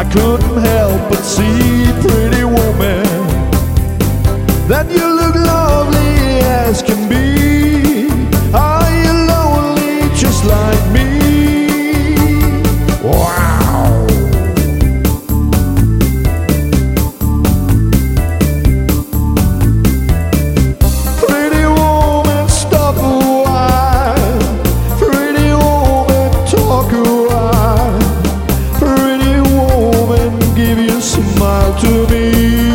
couldn't help but see, pretty woman, that you look lovely as can be. Are you lonely just like me? Wow. Pretty woman, stop a while. Pretty woman, talk a while. Pretty woman, give your smile to me.